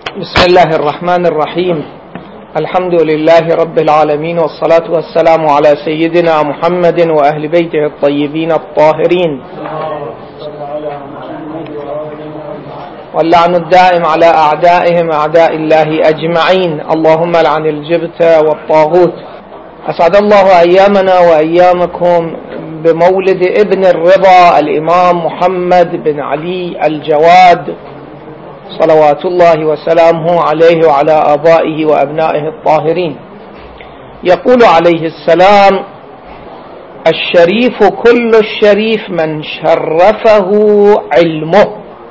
بسم الله الرحمن الرحيم. الحمد لله رب العالمين، والصلاة والسلام على سيدنا محمد وأهل بيته الطيبين الطاهرين، واللعن الدائم على أعدائهم أعداء الله أجمعين. اللهم لعن الجبت والطاغوت. أسعد الله أيامنا وأيامكم بمولد ابن الرضا الإمام محمد بن علي الجواد صلوات الله وسلامه عليه وعلى آبائه وأبنائه الطاهرين. يقول عليه السلام: الشريف كل الشريف من شرفه علمه.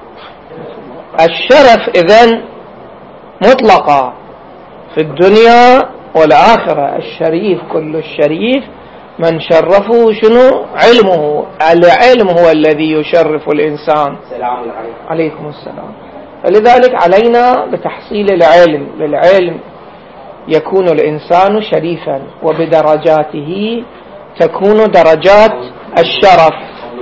الشرف إذن مطلقة في الدنيا والآخرة. الشريف كل الشريف من شرفه شنو؟ علمه. العلم هو الذي يشرف الإنسان. عليكم السلام. فلذلك علينا بتحصيل العلم. بالعلم يكون الإنسان شريفا، وبدرجاته تكون درجات الشرف.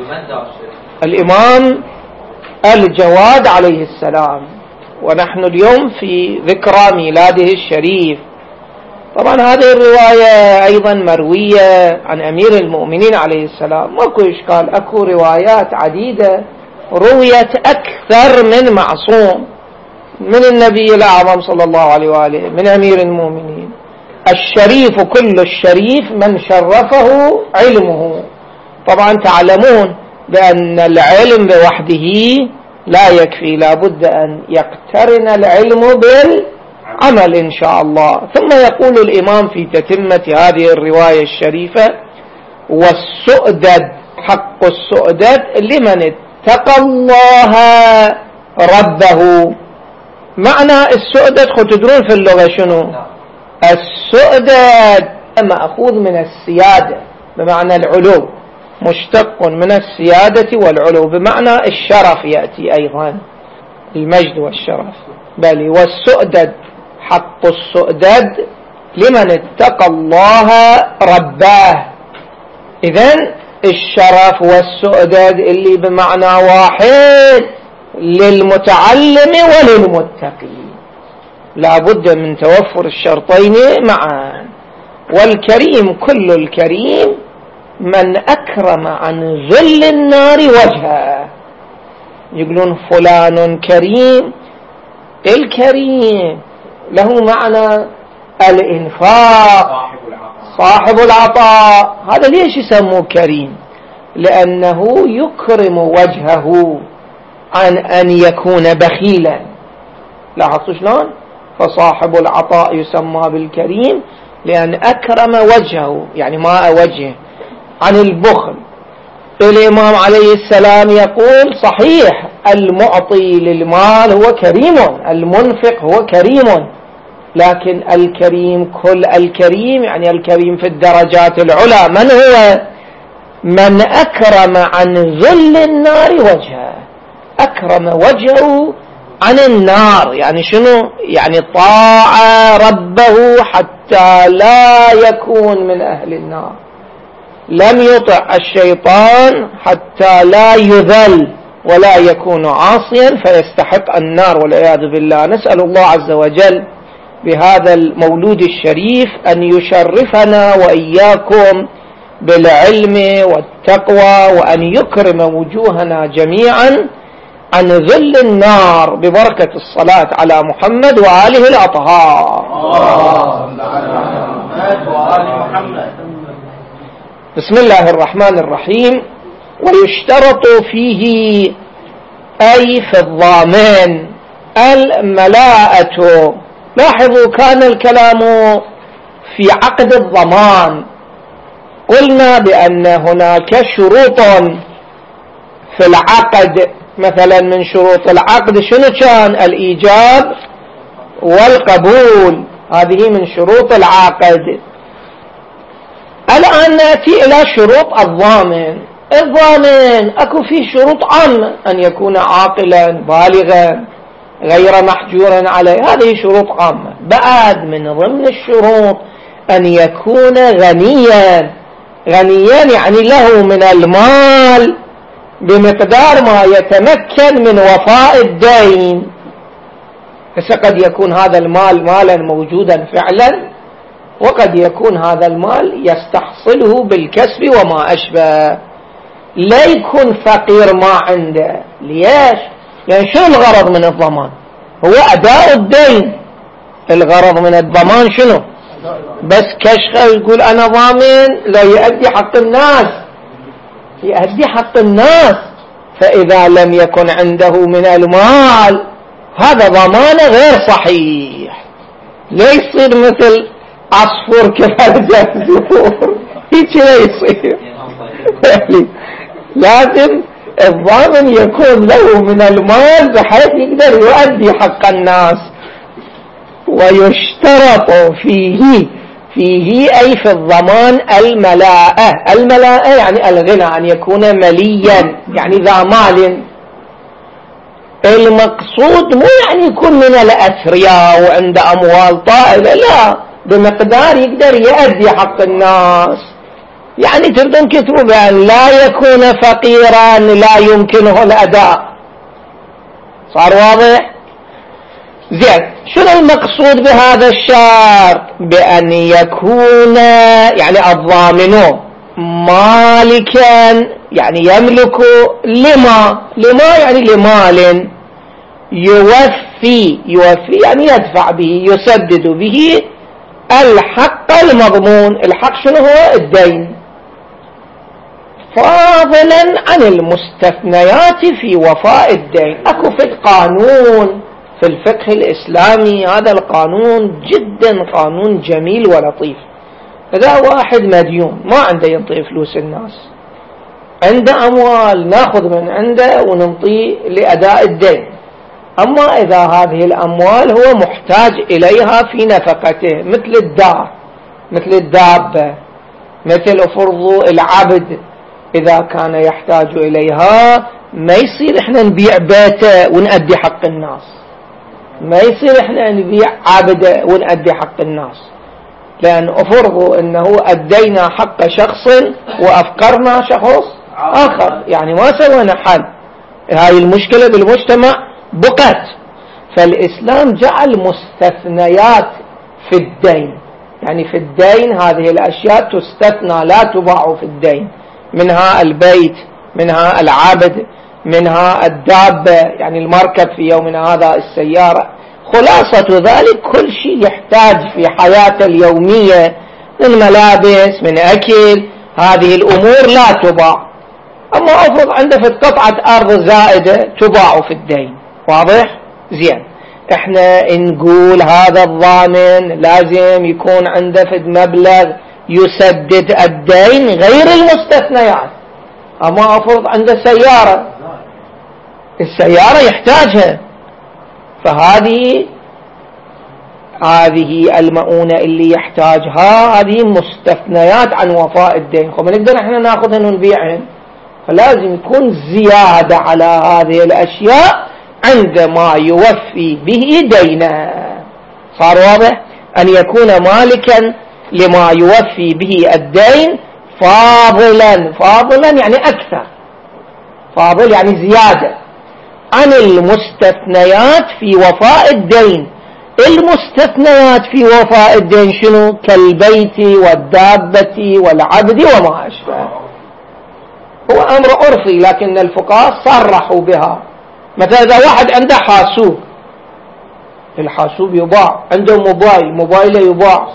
الإمام الجواد عليه السلام، ونحن اليوم في ذكرى ميلاده الشريف. طبعا هذه الرواية أيضا مروية عن أمير المؤمنين عليه السلام. ماكو إشكال، أكو روايات عديدة رويت أكثر من معصوم، من النبي الأعظم صلى الله عليه وآله، من أمير المؤمنين. الشريف كل الشريف من شرفه علمه. طبعا تعلمون بأن العلم بوحده لا يكفي، لا بد أن يقترن العلم بالعمل إن شاء الله. ثم يقول الإمام في تتمة هذه الرواية الشريفة: والسؤدد، حق السؤدد لمن اتقى الله ربه. معنى السؤدد خذ تدرون في اللغة شنو؟ السؤدد مأخوذ من السيادة بمعنى العلو، مشتق من السيادة والعلو بمعنى الشرف، يأتي أيضا المجد والشرف. بل والسؤدد، حق السؤدد لمن اتقى الله رباه. إذن الشرف والسؤدد اللي بمعنى واحد للمتعلم وللمتقي، لا بد من توفر الشرطين معا. والكريم كل الكريم من أكرم عن ظل النار وجهه. يقولون فلان كريم. الكريم له معنى الإنفاق، صاحب العطاء. هذا ليش يسموه كريم؟ لأنه يكرم وجهه عن أن يكون بخيلا. لاحظتوا شلون؟ فصاحب العطاء يسمى بالكريم لأن أكرم وجهه، يعني ماء وجهه، عن البخل. الإمام عليه السلام يقول: صحيح المعطي للمال هو كريم، المنفق هو كريم، لكن الكريم كل الكريم، يعني الكريم في الدرجات العلى من هو؟ من أكرم عن ظل النار وجهه، أكرم وجهه عن النار. يعني شنو؟ يعني طاع ربه حتى لا يكون من أهل النار، لم يطع الشيطان حتى لا يذل ولا يكون عاصيا فيستحق النار والعياذ بالله. نسأل الله عز وجل بهذا المولود الشريف أن يشرفنا وإياكم بالعلم والتقوى، وأن يكرم وجوهنا جميعا عن ظل النار ببركة الصلاة على محمد وآله الأطهار. بسم الله الرحمن الرحيم. ويشترط فيه أي في الضامن الملاءة. لاحظوا كان الكلام في عقد الضمان. قلنا بأن هناك شروط في العقد، مثلا من شروط العقد شنو كان؟ الإيجاب والقبول، هذه من شروط العقد. الآن نأتي إلى شروط الضامن. الضامن أكو فيه شروط عامة: أن يكون عاقلا بالغا غير محجور عليه، هذه شروط عامة. بعد من ضمن الشروط أن يكون غنيا. غنيا يعني له من المال بمقدار ما يتمكن من وفاء الدين. بس قد يكون هذا المال مالا موجودا فعلا، وقد يكون هذا المال يستحصله بالكسب وما أشبه. لا يكون فقير ما عنده. ليش؟ يعني شو الغرض من الضمان؟ هو أداء الدين. الغرض من الضمان شنو؟ بس كشخة يقول أنا ضامن، لا يؤدي حق الناس، يؤدي حق الناس. فإذا لم يكن عنده من المال هذا ضمان غير صحيح. لا يصير مثل عصفور كفرج الزفور، هيك لا يصير. لازم الضامن يكون له من المال بحيث يقدر يؤدي حق الناس. ويشترط فيه أي في الضمان الملاءة. الملاءة يعني الغنى، أن يكون مليا يعني ذا مال. المقصود مو يعني يكون من الأثرياء وعنده أموال طائلة، لا، بمقدار يقدر يؤدي حق الناس. يعني تردون كتبوا بأن لا يكون فقيرا لا يمكنه الأداء. صار واضح؟ زين، شنو المقصود بهذا الشرط؟ بأن يكون يعني الضامن مالكا، يعني يملك لما يعني لمال يوفي يعني يدفع به، يسدد به الحق المضمون. الحق شنو هو؟ الدين. فاضلا عن المستثنيات في وفاء الدين. اكو في القانون في الفقه الإسلامي، هذا القانون جدا قانون جميل ولطيف. إذا واحد مديون ما عنده ينطي فلوس الناس، عنده أموال ناخذ من عنده وننطيه لأداء الدين. أما إذا هذه الأموال هو محتاج إليها في نفقته، مثل الدار، مثل الدابة، مثل فرض العبد إذا كان يحتاج إليها، ما يصير إحنا نبيع بيته ونأدي حق الناس، ما يصير إحنا نبيع عبده ونأدي حق الناس، لأن أفرضوا أنه أدينا حق شخص وأفقرنا شخص آخر، يعني ما سوينا حل. هاي المشكلة بالمجتمع بقت. فالإسلام جعل مستثنيات في الدين، يعني في الدين هذه الأشياء تستثنى لا تباع في الدين، منها البيت، منها العبد، منها الدابة يعني المركب في يومنا هذا، السيارة. خلاصة ذلك كل شيء يحتاج في حياته اليومية من ملابس، من أكل، هذه الأمور لا تباع. أما أفرض عنده في قطعة أرض زائدة تباع في الدين. واضح؟ زين. احنا نقول هذا الضامن لازم يكون عنده في مبلغ يسدد الدين غير المستثنيات. أما أفرض عنده سيارة، السيارة يحتاجها، فهذه المؤونة اللي يحتاجها هذه مستثنيات عن وفاء الدين. ما نقدر احنا ناخذهن ونبيعهن، فلازم يكون زيادة على هذه الأشياء عندما يوفي به دينه. صار واضح؟ أن يكون مالكا لما يوفي به الدين فاضلا يعني أكثر، فاضل يعني زيادة عن المستثنيات في وفاء الدين. المستثنيات في وفاء الدين شنو؟ كالبيت والدابة والعبد وما أشبه. هو أمر عرفي لكن الفقهاء صرحوا بها. مثلا إذا واحد عنده حاسوب، الحاسوب يباع، عنده موبايله يباع،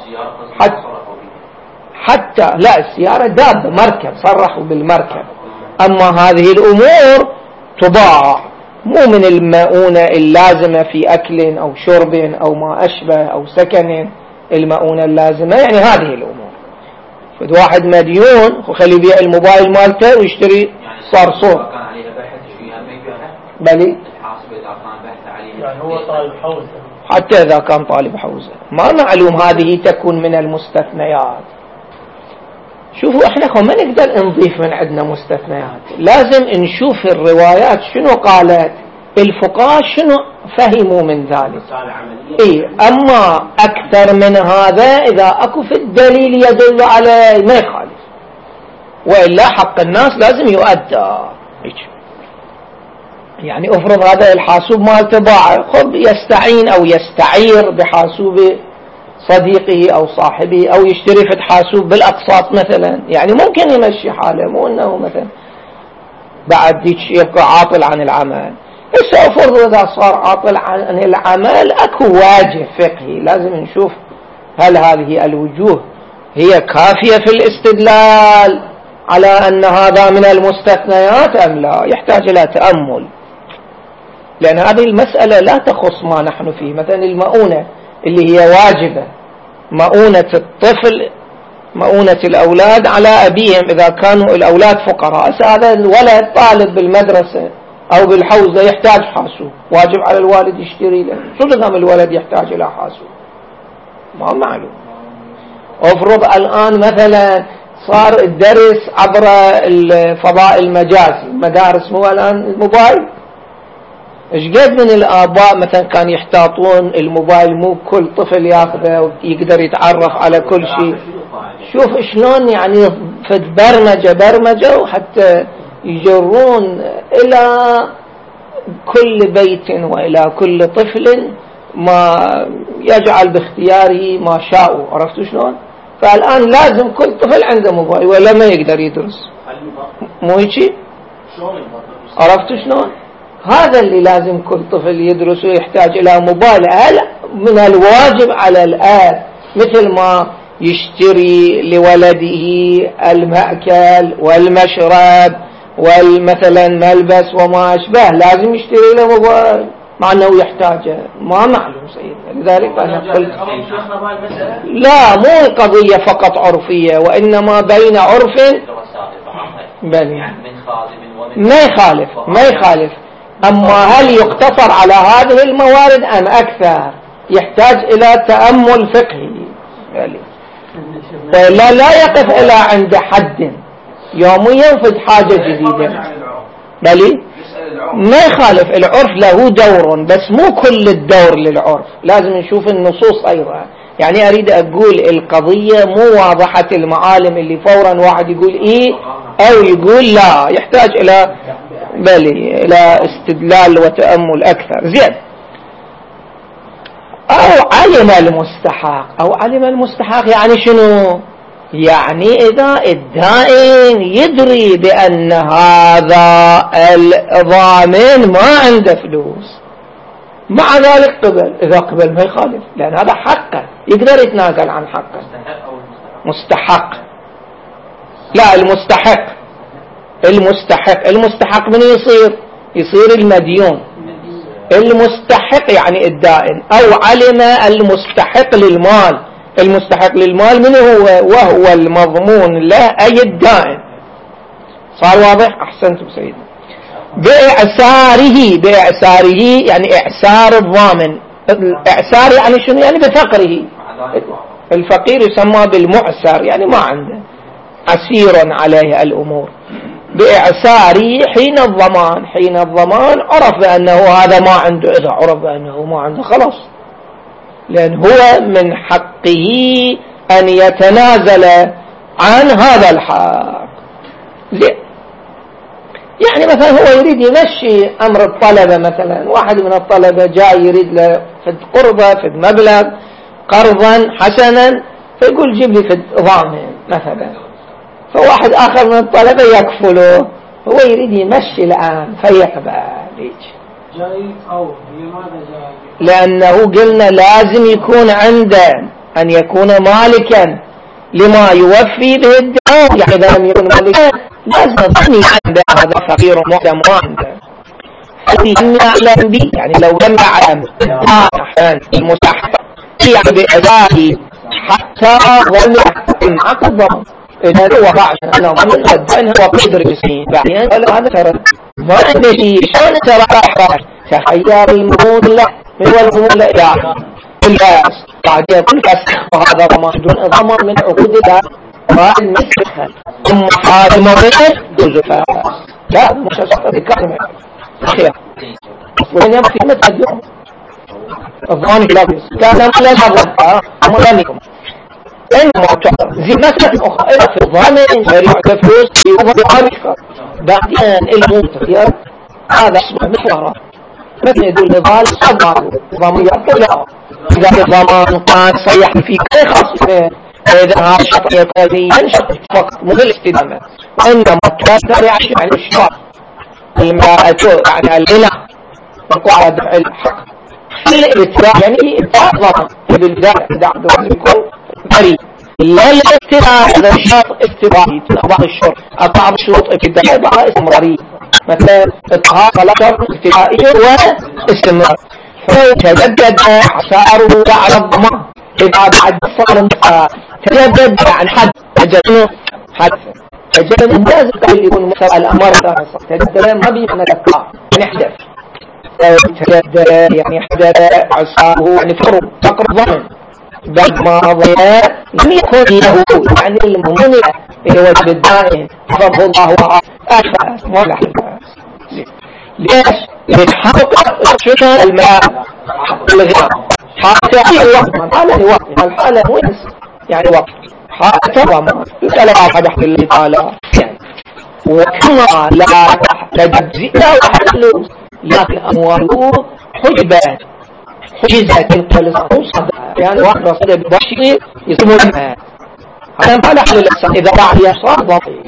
حتى لا السيارة دابة مركب، صرحوا بالمركب. أما هذه الأمور تباع، مو من المؤونة اللازمة في أكل أو شرب أو ما أشبه أو سكن، المؤونة اللازمة يعني هذه الأمور. فد واحد مديون وخلي يبيع الموبايل مالته ويشتري صرصور، بلي يعني هو طالب حوزة، حتى إذا كان طالب حوزة ما معلوم هذه تكون من المستثنيات. شوفوا احنا ما نقدر نضيف من عندنا مستثنيات، لازم نشوف الروايات شنو قالت، الفقهاء شنو فهموا من ذلك. اما اكثر من هذا اذا اكو في الدليل يدل عليه ما يخالف، والا حق الناس لازم يؤدى. يعني افرض هذا الحاسوب مالته ضاع، خذ يستعين أو يستعير بحاسوب صديقه أو صاحبه، أو يشتري فد حاسوب بالأقساط مثلا، يعني ممكن يمشي حاله، مو أنه مثلا بعد يبقى عاطل عن العمل. إذا افرض إذا صار عاطل عن العمل أكو واجه فقهي، لازم نشوف هل هذه الوجوه هي كافية في الاستدلال على أن هذا من المستثنيات أم لا، يحتاج إلى تأمل، لأن هذه المسألة لا تخص ما نحن فيه. مثلا المؤونة اللي هي واجبة، مؤونة الطفل، مؤونة الأولاد على أبيهم إذا كانوا الأولاد فقراء. هذا الولد طالب بالمدرسة أو بالحوزة يحتاج حاسوب، واجب على الوالد يشتري له. شو لازم الولد يحتاج إلى حاسوب؟ ما معلوم. افرض الآن مثلا صار الدرس عبر الفضاء المجازي، مدارس مو الآن الموبايل، ايش قد من الآباء مثلا كان يحتاطون الموبايل، مو كل طفل ياخذه ويقدر يتعرف على كل شيء. شوف شلون يعني في برمجة وحتى يجرون إلى كل بيت وإلى كل طفل ما يجعل باختياره ما شاء. عرفتوا شلون؟ فالآن لازم كل طفل عنده موبايل ولا ما يقدر يدرس، مو هيك؟ عرفتوا شلون؟ هذا اللي لازم كل طفل يدرس ويحتاج إلى موبايل. هل من الواجب على الآب مثل ما يشتري لولده المأكل والمشرب والمثلا ملبس وما أشبه، لازم يشتري له موبايل مع أنه يحتاجه؟ ما معلوم سيدنا. لذلك أنا قلت لا، مو قضية فقط عرفية، وإنما بين عرف ما يخالف. أما هل يقتصر على هذه الموارد أم أكثر؟ يحتاج إلى تأمل فقهي، لا يقف إلى عند حد يوميا في حاجة جديدة. بلي ما يخالف، العرف له دور، بس مو كل الدور للعرف، لازم نشوف النصوص أيضا. يعني أريد أقول القضية مو واضحة المعالم اللي فورا واحد يقول إيه أو يقول لا، يحتاج إلى إلى استدلال وتأمل أكثر. زين. أو علم المستحق يعني شنو؟ يعني إذا الدائن يدري بأن هذا الضامن ما عنده فلوس، مع ذلك قبل، إذا قبل ما يخالف، لأن هذا حقه، يقدر يتنازل عن حقه. مستحق، لا المستحق من يصير المديون. المستحق يعني الدائن. أو علم المستحق للمال من هو؟ وهو المضمون له، أي الدائن. صار واضح؟ أحسنتم سيدنا. بإعساره يعني إعسار الضامن. إعسار يعني شنو؟ يعني بفقره. الفقير يسمى بالمعسر، يعني ما عنده، عسير عليه الأمور. بإعساره حين الضمان عرف بأنه هذا ما عنده. إذا عرف بأنه ما عنده خلاص، لأن هو من حقه أن يتنازل عن هذا الحق. يعني مثلا هو يريد يمشي أمر الطلبة، مثلا واحد من الطلبة جاي يريد له فد قرضة، فد مبلغ قرضا حسنا، فيقول جيب لي فد ضامن مثلا، فواحد آخر من الطلبة يكفله، هو يريد يمشي الآن فيقبل. جاي أو لماذا جاي؟ لأنه قلنا لازم يكون عنده أن يكون مالكا لما يوفي به الدين. يعني إذا لم يكن مالكا لازم ظني عنده هذا فقير معدم ما عنده. لم يعلم به، يعني لو لم يعلم المستحق يعني بأدائه حتى ظل عقد إذا هو بعد أنا ظن أنه هو قدر جسمي بعدين ولا هذا ترى ما عنده شيء. شلون ترى أحبار تخير المضمون له هو المضمون له إلا بعد يقول فسخ، وهذا ضمان دون ضمان من عقود الله ما المسخ. ثم هذا المضمون جزء لا مش أصدق كلمة خير وين يبقى في متقدم الضمان كلابس كان لا يبغى أمرانكم إنما زي مسألة أخرى إذا في الضامن غير فلوس يوضع بعدين المتغير هذا اسمه محورة. مثل يقول نضال صبر ضمان يأكله إذا الضمان قاد صيح في كل خاصة وإذا هذا الشرط يكون ينشط فقط مو بالاستدامة وإنما توتر يعشي عن الشرط المرأة يعني الغنى وقوع دفع الحق الابتلاء يعني ابتلاء ضمان بالبداية لازم يكون بريء لا الاستدامة هذا الشرط استدامي بعض الشرط بعض الشروط ابتدائية بعض استمرارية مثلا الطهارة لا شرط ابتدائي واستمرار فتجدد عساره على الضمان إذا بعد صار تجدد عن حد تجدد حد تجدد لازم يكون مثل الأمر تجدد ما بيمعنى تقع نحدث تجدد يعني حدث عساره يعني فقر ضمن بعد ما ضيع لم يكن له يعني الممنع لوجه الدائم فضل الله وأشفى ما له ليش؟ يتحقق شكل الماء الغناء حتى يعني وقت حالة وقت الحالة وينس يعني وقت حتى وما يسأل أحد الله تعالى يعني وكما لا تجزئ لا وحلو لكن أمواله حجبات حجزات القلصة يعني واحد رصد ببشر يسمو لها هذا ما لحل الإنسان إذا باع يصار ضطي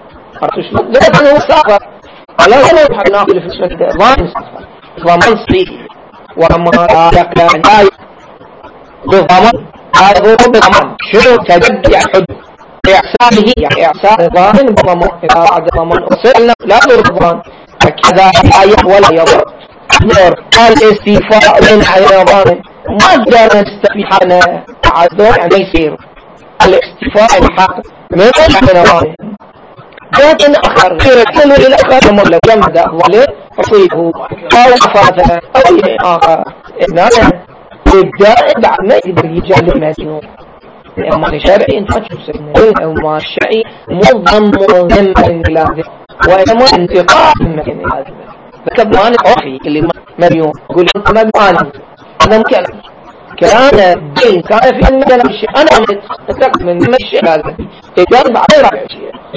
لكن هو سافر ولا يحب ناقل في اسمه ضمان صريح وما يقلع ناي بضمان هذا هو بضمان شنو تجد يعني حد إعساره يعني إعسار ضامن بضمان إذا بعد ضمان وصلنا لا ضمان كذا لا ولا يضر الاستيفاء من حيوان ما قدرنا نستفيحنا عذر يعني يصير الاستيفاء الحق من الحيوان لكن أخر غير الحلو إلى أخر مولى جمد أفضله يصيبه أو أفاته أو آخر إنه يبدأ بعد ما يقدر يجعل المجنون أما الشرعي انت تشوف سيدنا أما الشرعي مضم من بلاده وإنما انتقاء من بلاده فكبوان العرفي اللي مريون يقول انت مجمواني أنا ممكن كان الدين كان في أن أنا مشي أنا عملت أتأكد من مشي هذا إذا بعد رأي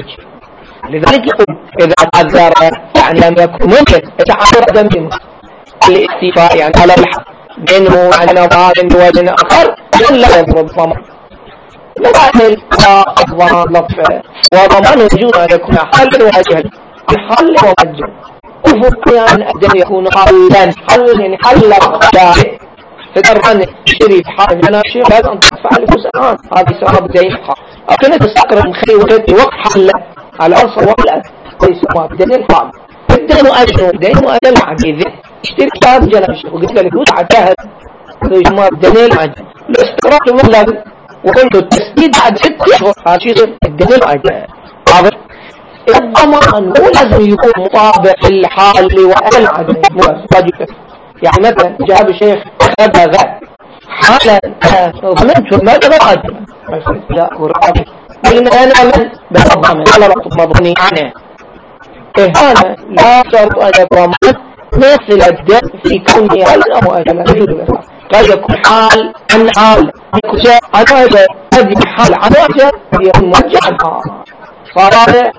لذلك يقول إذا تعذر يعني لم يكن ممكن يتعذر دم الاستيفاء يعني على الحق بينه عن نظام وجن آخر لا يضرب ضمان لذلك الضمان لطفه وضمان وجود أن يكون حل وجهل الحل ومجل وفقيا أن يكون حلا حل يعني حل جاري تقدر أن تشتري بحال أنا شيء لازم أن تدفع الفلوس الآن هذه سبب دقيقة أو كنت تستقر من خير وقت وقت حل على أصل وقت ليس ما بدني الحال بدني مؤجل بدني مؤجل عجيزة اشتري كتاب جنبش وقلت له الفلوس عداها ليس ما بدني العجل الاستقرار المغلب وقلت التسديد بعد 6 أشهر هذا شيء بدني العجل واضح الضمان مو لازم يكون مطابق للحال وأهل العجل يعني مثلا جاب الشيخ أخذ ذا حالا ضمنت ماذا بقدم لا ورقم لأن أنا من بضمن على رقم مضمني عنه هذا لا شرط أن يكون مثل الدم في كونه هل أو أجل قد يكون حال عن حال يكون عن أجل قد يكون حال عن أجل قد يكون موجه عن حال صار هذا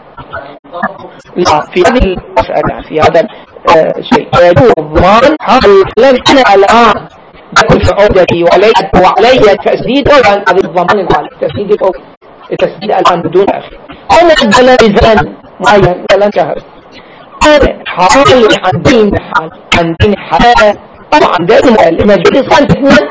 لا في هذه المسألة في هذا شيء يجوز الضمان حال لم أنا الآن يكون في عودتي وعلي التسديد وعلى هذه الضمان الغالب التسديد الآن بدون أخي أنا أدل ميزان معين ولا انتهى هذا حال عن دين حال عن دين حال طبعا دائما المجلس صار تثنين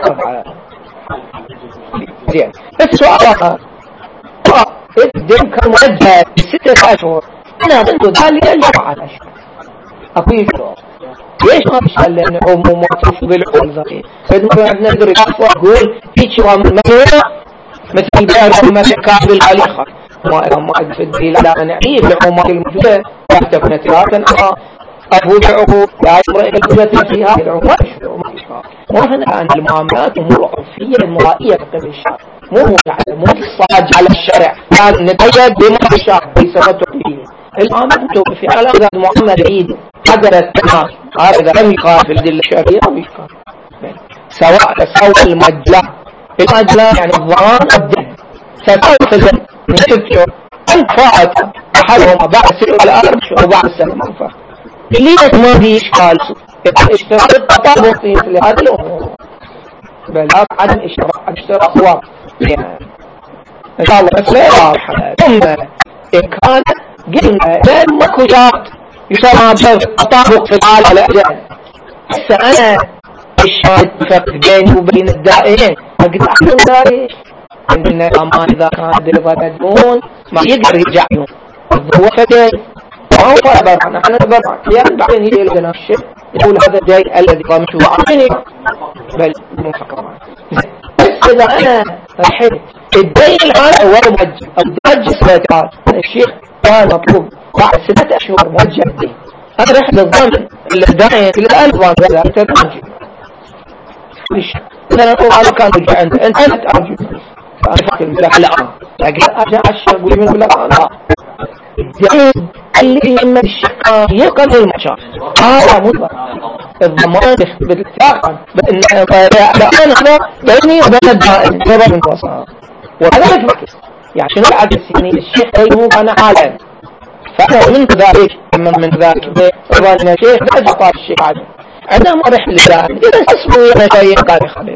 زين بس سؤال آخر الدين كان موجه ب6 أشهر أنا ضد ذلك الجمعة الأشهر أقول ليش ما بيشتغل لأن عمومات بالعقول ذاتي فإذا نقدر نقول في شيء مثلا البيان ما كعب العليقة ما في الدليل على أن نعيب العمومات الموجودة تحتفنا ثلاثا أفوجعه لا يمرئ الكلمة فيها العمومات وهنا عن المعاملات أمور عرفية المرائية قبل الشرع مو الصاج على الشرع كان نتأيد بما الشرع بسبب تقليله المعاملات توقفي على هذا المعاملة عيد حضرت تمام هذا لم يخالف الدليل الشرعي أو يخالف سواء المجلة يعني الضمان والدين ستنفذ نتفجر أنفعت أحدهما بعد 6 على 4 وبعد السنة منفع ليش ما في إشكال اشتراط التطابق في مثل هذه الأمور بل عدم اشتراط واضح إن شاء الله بس لا واضحة. ثم إن كان قلنا لأن ماكو شرط يسمى بالتطابق في الحالة الأجل. هسه أنا الشرط فرق بيني وبين الدائرين أقدر أحكم ذلك إن الأمان إذا كان دلفة مدفون ما يقدر يرجع يوم هو فدي وهو فربع نحن نبرع يعني بعدين يجي لنا الشيء يقول هذا الدائر الذي قامته وعطيني بل مفكرة. بس إذا أنا رحت الدين هذا هو موجه أو موجه سنتين الشيخ كان مطلوب بعد 6 أشهر موجه الدين أنا رحت الضامن الدائن في الآن ضامن هذا تتوجه ليش أنا أقول على كان رجع أنت أرجو فأنا فاكر الملاح الآن لكن أرجع الشيخ أقول من الملاح الآن الدين اللي يمد الشيخ يقضي المشار هذا مطلق الضمان بالاتفاق بأن الآن أنا بيني وبين الدائن جبا من وصار وهذا مجمعكس يعني شنو العكس يعني الشيخ أيهو أنا عالم فأنا من ذلك من ذلك بإرضان الشيخ لا أجطار الشيخ عالم أنا ما رح للآن إذا تسمو أنا شيء قال خليل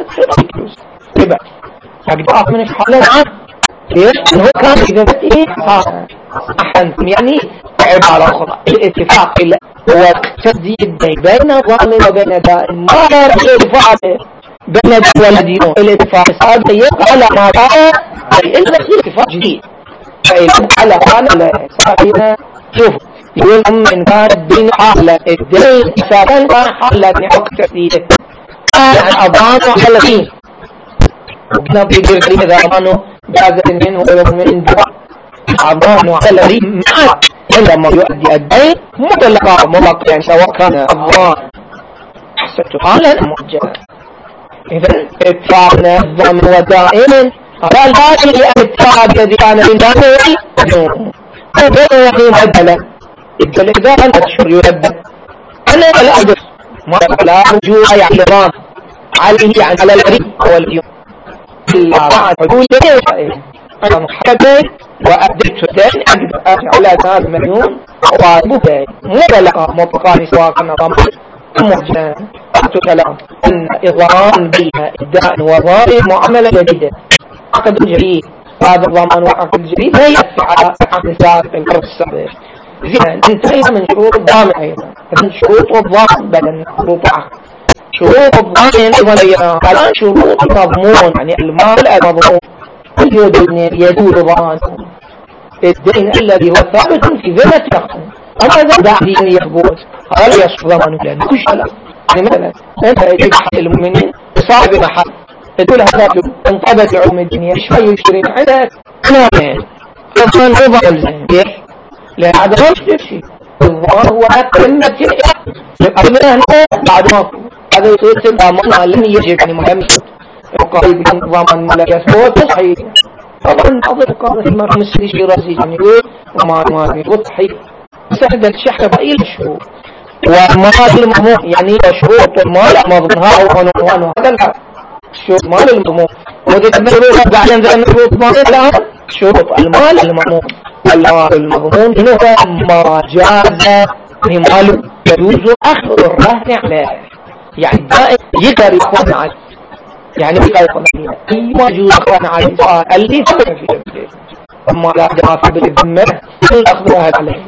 يبقى أقدر من حالة عام ليش هو كان إذا بتيه أحسن يعني عبارة أخرى الاتفاق هو تسديد بين الضامن وبين دائن ما رح يدفع بين الولدين الاتفاق هذا يبقى على ما قال إلا اتفاق جديد فإن على قال لا صحيح شوف يقول إن كان الدين حالة الدين سابقا كان حالة نحق تسديده يعني أضانه على الدين وكنا بيقول لي إذا أضانه جازة منه ولو من دواء أضانه على الدين معه عندما يؤدي الدين مطلقا يعني سواء كان أضان حسبت حالا موجهة إذن اتفاقنا الضامن ودائما قال هذه الاتفاق الذي كان من دائما فبين يقيم عدلا إذا أنت تشعر يهدد أنا لا أقدر ما لا رجوع يعلمان عليه على الغريب هو اليوم إلا بعد حدود أنا محكبين وأبدت الدين أقدر على هذا المليون وأبوه مطلقان سواء كان ضامن مرجان كلام أن إضران بها الدائن وضائر معاملة جديدة عقد جديد هذا الضمان وعقد جديد لا يأتي على عقد سابق القرب السابق زين انتهينا من شروط الضامن أيضا من شروط الضامن بدل شروط عقد شروط الضامن أيضا الآن شروط المضمون يعني المال المضمون يدور ضمان الدين الذي هو ثابت في ذمة شخص أما إذا داعي يثبت هل يصف ضمانه لأنه كل شيء يعني مثلا أنت يجيب حق المؤمنين صاحب محل تقول هذا انقبت لعلم الدنيا شوي يشتري معك نوعين فضمان هو ضمن كيف؟ لأن هذا ما يشتري شيء الضمان هو أكلمة أبناء بعد ما هذا يصير ضمان لن يجب يعني مهم وقال يقول ضمان ملك يثبت صحيح طبعا أضف قاضي ما مسلي شيء رأسي يعني وما يقول صحيح سهل الشحن بأي الشروط ومال المضمون يعني شروط المال المضمونها أو عنوانه هذا الحق شروط مال المضمون وإذا تبدأ بعدين ذا شروط مال الآن شروط المال المضمون المضمون إنه ما جاز لمال يجوز أخذ الرهن عليه يعني دائما يقدر يكون عليه يعني يقدر يكون عليه أيوة يجوز أخذ عليه اللي سبب فيه أما لا دافع بالذمة أخذ الرهن عليه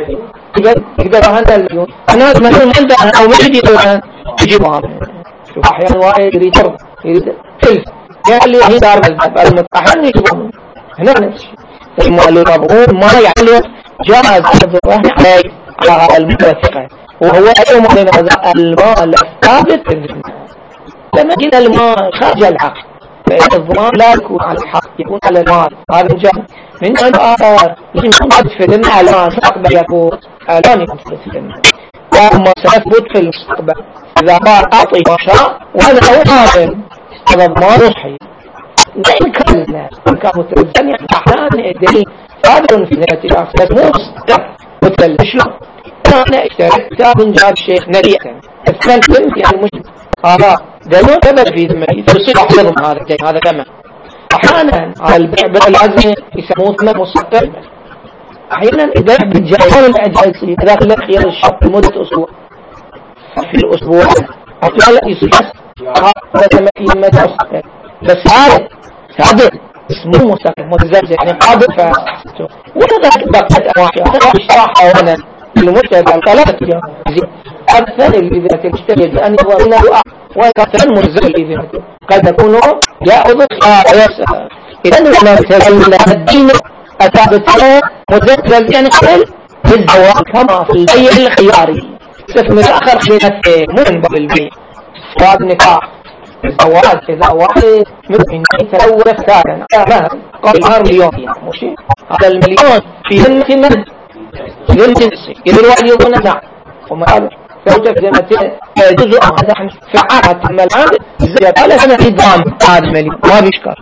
يقدر هذا اليوم أنا مثلا عندنا أو مجدي الآن يجيبها شوف أحيانا واحد يريد ترض يريد تلف يعني اللي هي دار بالذات أحيانا يجيبها هنا نفس الشيء ما اللي يربون ما يعني جاهز أخذ الرهن على الموثقة وهو أيضا من هذا المال الثابت بالذمة لما جينا المال خارج العقد فإن الضمان لا يكون على الحق يكون على المال هذا الجانب من جانب آخر يمكن يكون في الذمة الآن مستقبل يكون الآن يكون في الذمة وما سيثبت في المستقبل إذا قال أعطي ما شاء وهذا هو قابل هذا الضمان صحيح إن كان متوزن يعني أحيانا الدليل ثابت في ذات بس مو مستقبل شلون أنا اشتريت كتاب جاب الشيخ نبيئة استلزم يعني مش هذا دليل ثبت في ذمتي فيصير أحفظهم هذا كمان أحيانا على البيع بالعزم يسموه ثمن مستقل أحيانا إذا بالجوال الأجهزة إذا خلت خيار الشرط لمدة أسبوع في الأسبوع أطلع يصير هذا في مدة بس هذا ثابت اسمه مستقل متزلزل يعني قابل فاسد وكذلك بقيت أنواع اشتراح حيوانا المشتري ثلاثة أيام الثاني اللي ذات المشتري بأن يضمنه وكان متزلزل قد يكون يأخذ خيار إذن لما تزلزل الدين أثابت متزلزل يعني قبل بالزواج كما في البيع الخياري سفم الآخر خلينته من باب البيع سواد نكاح الزواج إذا واحد ممكن يتلوث ثانيا قبل 1 مليون ماشي هذا المليون في ذمة من ذمة يقول واحد يقول نعم وما هذا زوجة في ذمة جزء هذا في عادة الملعب زي قال أنا في ضام هذا المليون ما بيشكر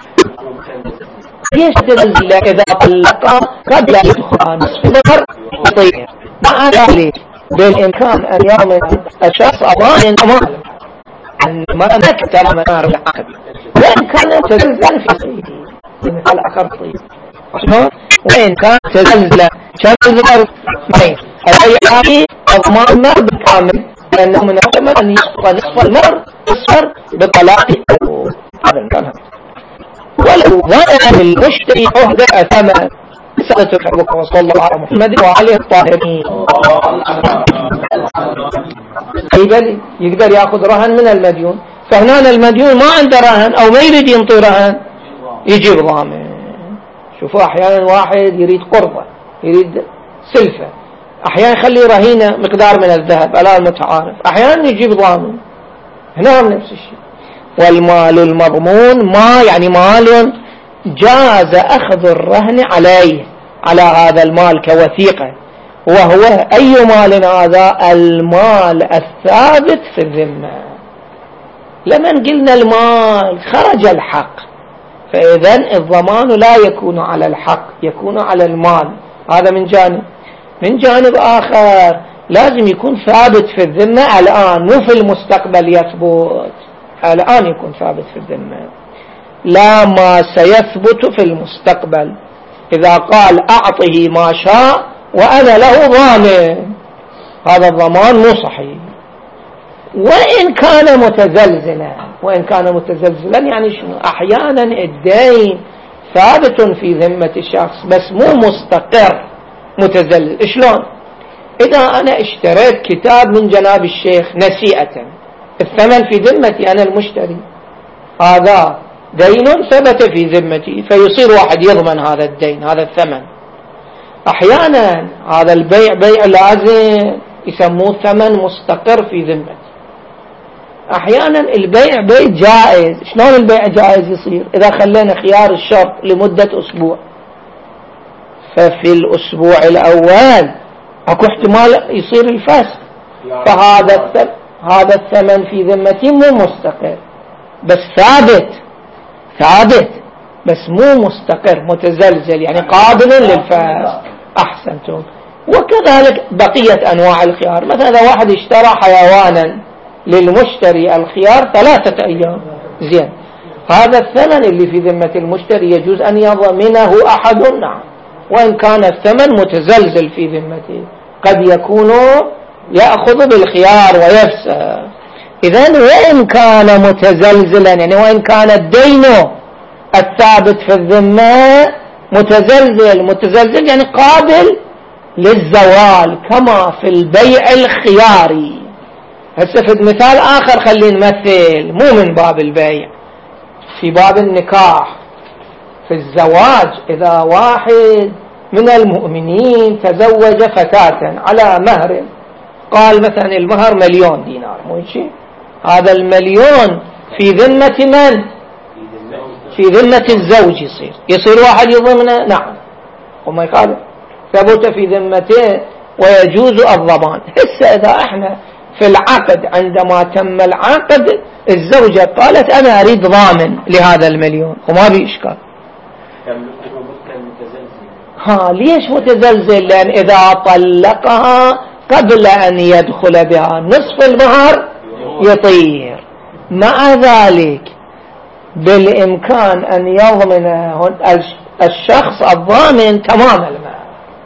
ليش تنزل إذا طلقها قد لا يدخل نصف النهر يطير مع ذلك بالإمكان أن يعمل الشخص أضاء كمال ما نكتر منار العقد وإن كان تزلزل في صيده مثال آخر طيب وإن كان تزلزل تزلزل مين الأي أضمان المر بالكامل لأنه من أحتمل أن يسقط نصف المر يصفر بطلاق هذا الكلام ولو ظن المشتري أهدأ ثمن سألت حبك وصلى الله على محمد وعليه الطاهرين يقدر يأخذ رهن من المديون فهنا المديون ما عنده رهن أو ما يريد ينطي رهن يجيب ضامن شوفوا أحيانا واحد يريد قرضة يريد سلفة أحيانا يخلي رهينة مقدار من الذهب على المتعارف أحيانا يجيب ضامن هنا نفس الشيء والمال المضمون ما يعني مال جاز أخذ الرهن عليه على هذا المال كوثيقة وهو أي مال هذا المال الثابت في الذمة لمن قلنا المال خرج الحق فإذن الضمان لا يكون على الحق يكون على المال هذا من جانب آخر لازم يكون ثابت في الذمة الآن مو في المستقبل يثبت الآن يكون ثابت في الذمة لا ما سيثبت في المستقبل إذا قال أعطه ما شاء وأنا له ضامن هذا الضمان مو صحيح وإن كان متزلزلا يعني شنو أحيانا الدين ثابت في ذمة الشخص بس مو مستقر متزلزل شلون إذا أنا اشتريت كتاب من جناب الشيخ نسيئة الثمن في ذمتي أنا المشتري هذا دين ثبت في ذمتي فيصير واحد يضمن هذا الدين هذا الثمن أحيانا هذا البيع بيع لازم يسموه ثمن مستقر في ذمتي أحيانا البيع بيع جائز شلون البيع جائز يصير إذا خلينا خيار الشرط لمدة أسبوع ففي الأسبوع الأول أكو احتمال يصير الفسخ فهذا الثمن في ذمتي مو مستقر بس ثابت بس مو مستقر متزلزل يعني قابل للفسخ أحسنتم وكذلك بقية أنواع الخيار مثلا إذا واحد اشترى حيوانا للمشتري الخيار 3 أيام زين هذا الثمن اللي في ذمة المشتري يجوز أن يضمنه أحد نعم وإن كان الثمن متزلزل في ذمته قد يكون يأخذ بالخيار ويفسخ إذن وإن كان متزلزلا يعني وإن كان الدين الثابت في الذمة متزلزل يعني قابل للزوال كما في البيع الخياري هسه في مثال آخر خلينا نمثل مو من باب البيع في باب النكاح في الزواج إذا واحد من المؤمنين تزوج فتاة على مهر قال مثلا المهر 1,000,000 دينار مو شيء هذا 1,000,000 في ذمة من في ذمة الزوج يصير واحد يضمنه نعم وما يقال ثبت في ذمته ويجوز الضمان هسه إذا احنا في العقد عندما تم العقد الزوجة قالت أنا أريد ضامن لهذا 1,000,000 وما بإشكال ليش متزلزل لأن إذا طلقها قبل أن يدخل بها نصف المهر يطير مع ذلك بالإمكان أن يضمن الشخص الضامن تمام المهر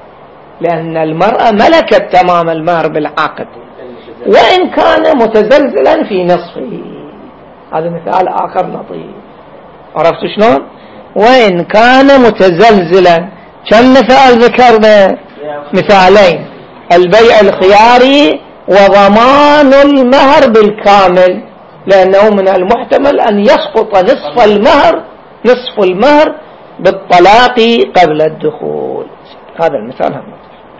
لأن المرأة ملكت تمام المهر بالعقد وإن كان متزلزلا في نصفه. هذا مثال آخر لطيف. عرفتوا شلون؟ وإن كان متزلزلا. كم مثال ذكرنا؟ مثالين: البيع الخياري وضمان المهر بالكامل، لأنه من المحتمل أن يسقط نصف المهر بالطلاق قبل الدخول. هذا المثال هم.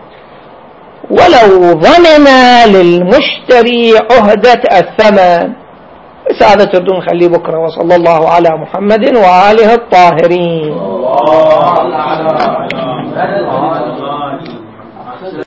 ولو ضمن للمشتري عهدة الثمن. بس هذا تردون نخليه بكرة. وصلى الله على محمد وآله الطاهرين.